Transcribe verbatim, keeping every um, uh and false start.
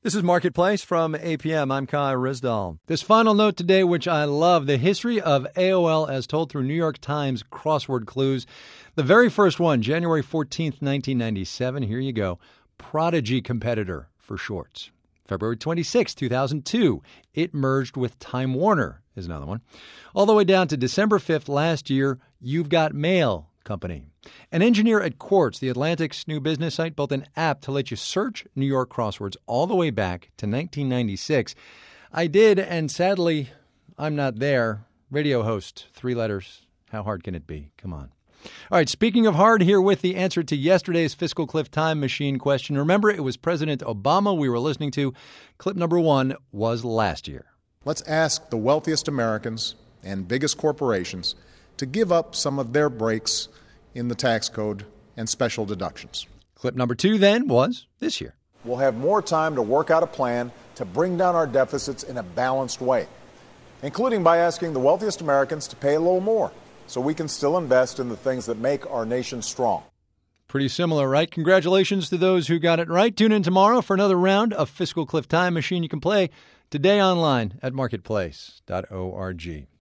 This is Marketplace from A P M. I'm Kai Rizdal. This final note today, which I love, the history of A O L as told through New York Times crossword clues. The very first one, January fourteenth, nineteen ninety-seven. Here you go. Prodigy Competitor for short. February twenty-sixth, two thousand two. It merged with Time Warner is another one. All the way down to December fifth last year, You've Got Mail Company. An engineer at Quartz, the Atlantic's new business site, built an app to let you search New York crosswords all the way back to nineteen ninety-six. I did, and sadly, I'm not there. Radio host, three letters. How hard can it be? Come on. All right, speaking of hard, here with the answer to yesterday's Fiscal Cliff Time Machine question. Remember, it was President Obama we were listening to. Clip number one was last year. Let's ask the wealthiest Americans and biggest corporations to give up some of their breaks in the tax code and special deductions. Clip number two then was this year. We'll have more time to work out a plan to bring down our deficits in a balanced way, including by asking the wealthiest Americans to pay a little more so we can still invest in the things that make our nation strong. Pretty similar, right? Congratulations to those who got it right. Tune in tomorrow for another round of Fiscal Cliff Time Machine you can play today online at marketplace dot org.